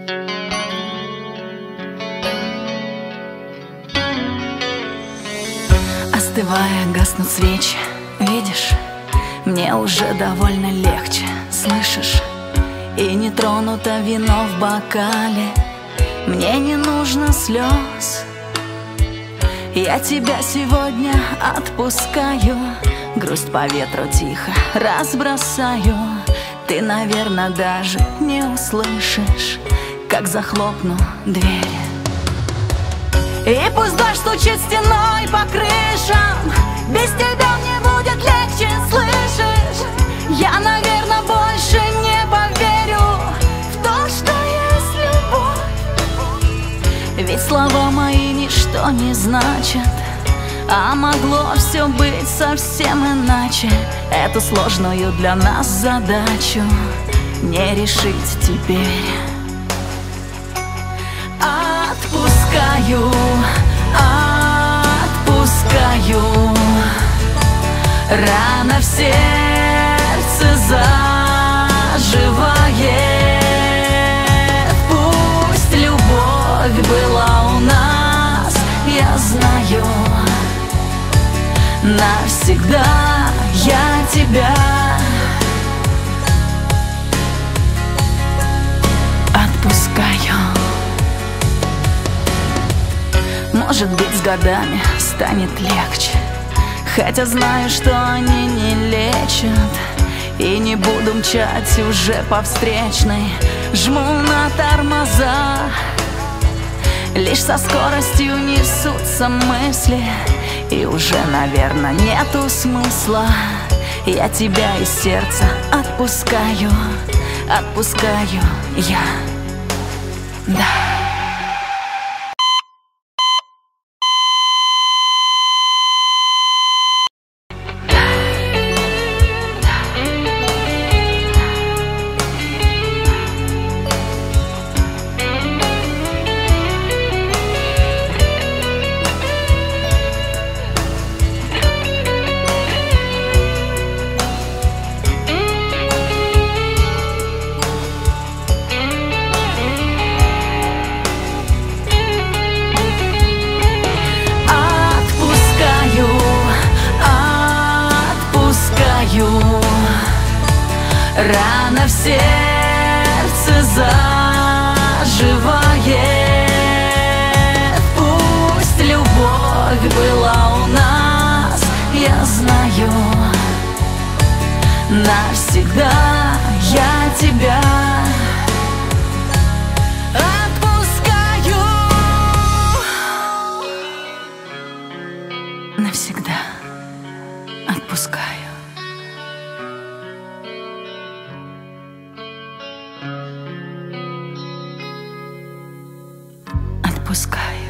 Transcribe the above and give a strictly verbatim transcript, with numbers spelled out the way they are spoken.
Остывая, гаснут свечи, видишь, мне уже довольно легче, слышишь? И не тронуто вино в бокале, мне не нужно слез. Я тебя сегодня отпускаю, грусть по ветру тихо разбросаю. Ты, наверное, даже не услышишь, как захлопну дверь. И пусть дождь стучит стеной по крышам, без тебя мне будет легче, слышишь? Я, наверное, больше не поверю в то, что есть любовь. Ведь слова мои ничто не значат, а могло все быть совсем иначе. Эту сложную для нас задачу не решить теперь. Отпускаю, отпускаю, рана в сердце заживает. Пусть любовь была у нас, я знаю, навсегда я тебя отпускаю. Может быть, с годами станет легче, хотя знаю, что они не лечат. И не буду мчать уже по встречной, жму на тормоза. Лишь со скоростью несутся мысли, и уже, наверное, нету смысла. Я тебя из сердца отпускаю, отпускаю я, да. Рана в сердце заживает. Пусть любовь была у нас, я знаю, навсегда я тебя отпускаю. Навсегда отпускаю. Отпускаю.